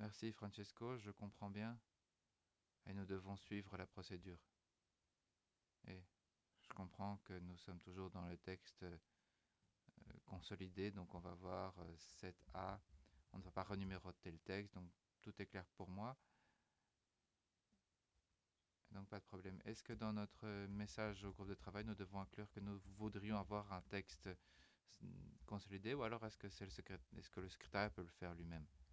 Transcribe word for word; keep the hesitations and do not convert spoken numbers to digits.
Merci Francesco, je comprends bien. Et nous devons suivre la procédure. Et je comprends que nous sommes toujours dans le texte euh, consolidé, donc on va voir euh, sept A. On ne va pas renuméroter le texte, donc tout est clair pour moi. Donc pas de problème. Est-ce que dans notre message au groupe de travail, nous devons inclure que nous voudrions avoir un texte consolidé ou alors est-ce que c'est le secré- est-ce que le secrétariat peut le faire lui-même?